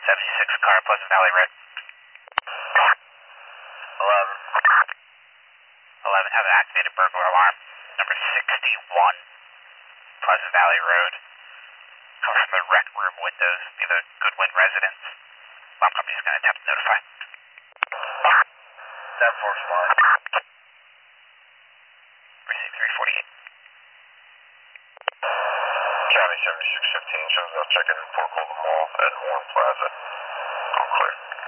76 car, Pleasant Valley Road. 11, have an activated burglar alarm. Number 61, Pleasant Valley Road. Coming from the rec room windows near the Goodwin residence. Alarm company is going to attempt to notify. 10-4 flying. Receive 348. County 7615 shows up checking Fort Golden Mall at Warren Plaza. All clear.